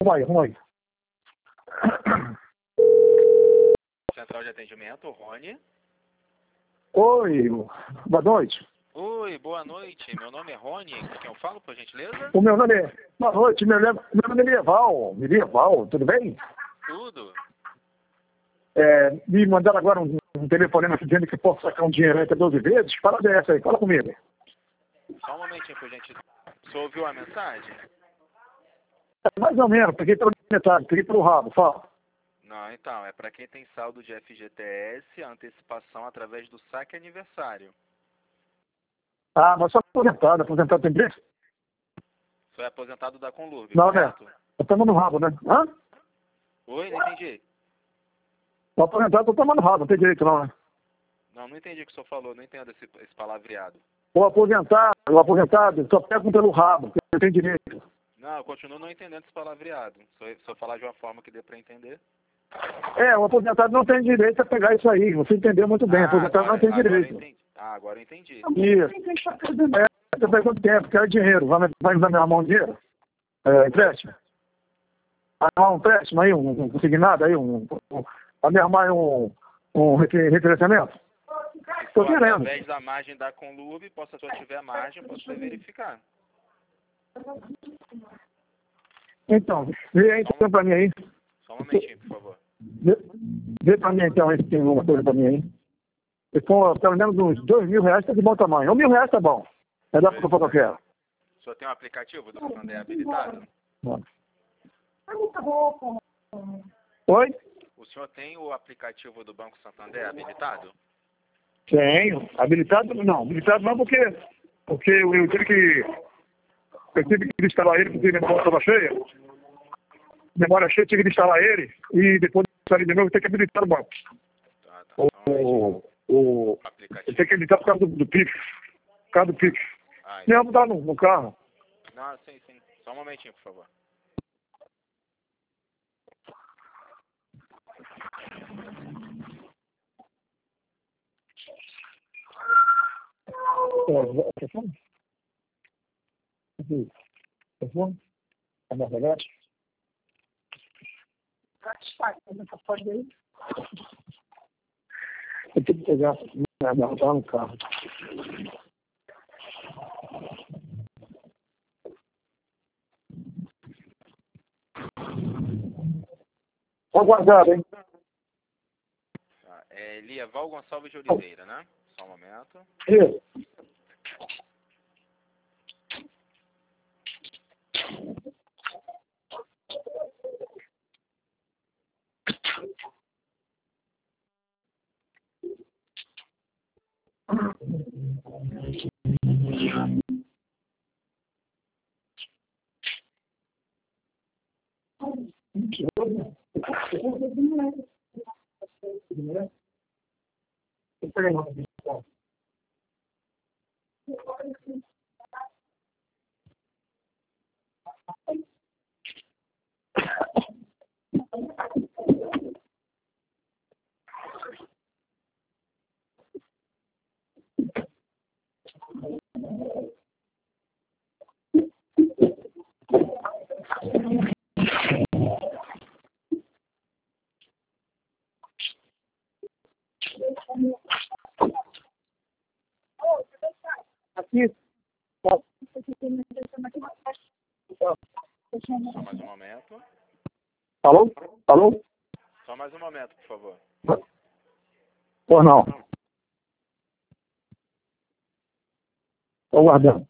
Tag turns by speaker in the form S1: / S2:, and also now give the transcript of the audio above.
S1: Vamos aí.
S2: Central de atendimento, Rony.
S1: Oi, boa noite.
S2: Oi, boa noite. Meu nome é Rony. Com quem eu falo, por gentileza?
S1: O meu nome é... Boa noite, meu nome é Medieval, tudo bem?
S2: Tudo.
S1: Me mandaram agora um telefonema aqui dizendo que posso sacar um dinheiro até 12 vezes. Fala dessa aí, fala comigo.
S2: Só um momentinho, por gentileza. Você ouviu a mensagem?
S1: Mais ou menos, peguei pela metade, peguei pelo rabo, fala.
S2: Não, então, é para quem tem saldo de FGTS, a antecipação através do saque aniversário.
S1: Ah, mas só aposentado tem preço?
S2: Você é aposentado da Conlurb,
S1: Não,
S2: correto?
S1: né? Eu tomando rabo, né? Hã?
S2: Oi, não entendi.
S1: O aposentado tô tomando rabo, não tem direito não, né?
S2: Não entendi o que o senhor falou, não entendo esse palavreado.
S1: O aposentado, só pegam pelo rabo, porque não tem direito.
S2: Não, eu continuo não entendendo esse palavreado. Se eu falar de uma forma que dê para entender.
S1: O aposentado não tem direito a pegar isso aí, você entendeu muito bem, o aposentado não tem direito.
S2: Agora eu entendi.
S1: Isso. Você pegou quanto tempo, quer dinheiro, vai me dar minha mão dinheiro? Empréstimo? Um empréstimo aí, um consignado aí, vai me armar um refinanciamento? Estou querendo.
S2: Através da margem da Conlurb, se eu tiver margem, posso verificar.
S1: Então, vê aí então pra mim aí.
S2: Só um momentinho, por favor.
S1: Vê pra mim então aí se tem alguma coisa pra mim aí. Se for pelo menos uns R$2.000, tá de bom tamanho. R$1.000 tá bom. É da que eu quero.
S2: O senhor tem um aplicativo do Santander habilitado?
S1: Oi?
S2: O senhor tem o aplicativo do Banco Santander habilitado?
S1: Tenho. Habilitado não porque eu tive que instalar ele porque a memória estava cheia. Memória cheia, tive que instalar ele e depois instalar de novo tem que habilitar o banco. Eu tenho que habilitar por causa do Pix. Por causa do Pix. Não, dá no carro.
S2: Não, sim. Só um momentinho, por favor.
S1: Telefone? É mais legal? Eu tenho que pegar tá no carro. Aguardado, hein?
S2: É Lieval Gonçalves de Oliveira, né? Só um momento.
S1: Isso. Aqui.
S2: Só mais um momento.
S1: Alô?
S2: Só mais um momento, por favor.
S1: Pois não. Estou aguardando.